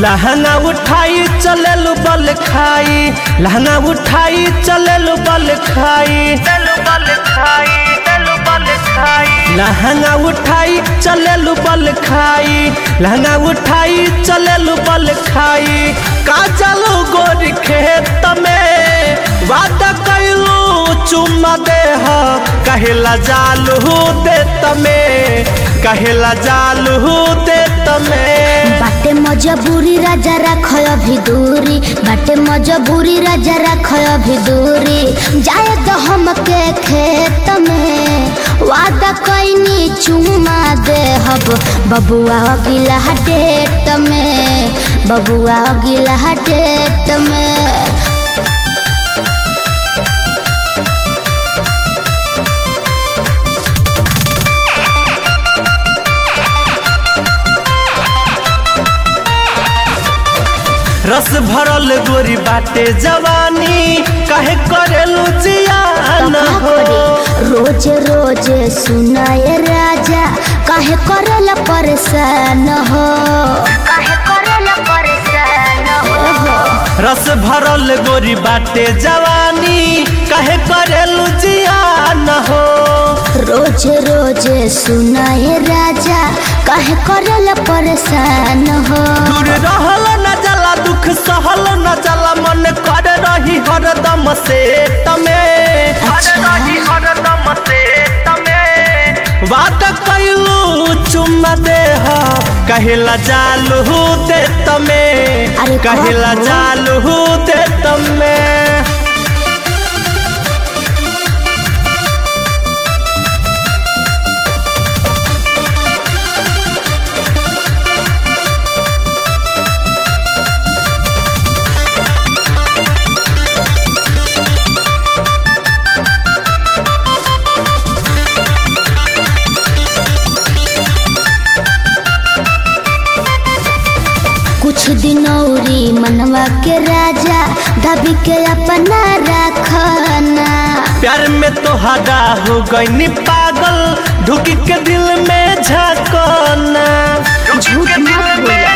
लहंगा उठाई चलेलु बल खाई, लहंगा उठाई चलेलु बल खाई, लहंगा उठाई चलेलु बल खाई, लहंगा उठाई चलेलु बल खाई। का चलू गोरी खेत में वादा कैलू चुम्मा देह, कहेला जालू देत में, कहेला जालू देत में। बाटे मजबूरी राजा रख अभी दूरी, बाटे मजबूरी राजा रख अभी दूरी। जाए तो हमके खेत में वादा कैनी चुम्मा देहब, बबुआ गिला डेट में, बबुआ गिला डेट में। रस भरल गोरी बाटे जवानी, कहे करेलू जियान हो। रोज रोज सुनाए राजा, कहे करेला परेशान हो, कहे करेला परेशान हो। रस भरल गोरी बाटे जवानी, कहे करेलू जियान हो। रोज रोज सुनाए राजा, कहे करेला परेशान हो। दूर रहल न जला, दुख सहल न जला, मन कर रही हरदम से तमे, हरदम से तमे। बात कैलू चुम्मा देह, कहेला जालू दे तमे, कहेला जालू दे तमे। कुछ दिन औरी मनवा के राजा, दबी के अपना रखना। प्यार में तो हदा हो गई पागल, ढुकी के दिल में झकोना, झूठ मत बोला।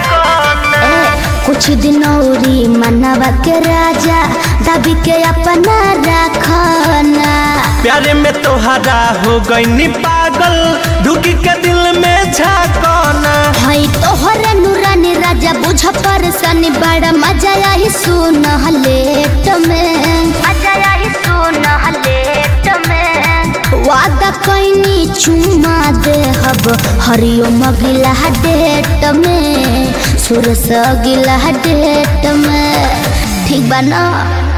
कुछ दिन औरी मनवा के राजा, दबी के अपना रखना। प्यार में तो हदा हो गई पागल, ढुकी के दिल में झकोना। हई तोहरे नूरानी राजा, बुझ परेशानी, बड़ा मजा आई सुन लेट में, मजा आई सुन लेट में। वादा कैनी चुम्मा देहब, हरिओम गिला डेट में, सुरस गिला डेट में। ठीक बा ना।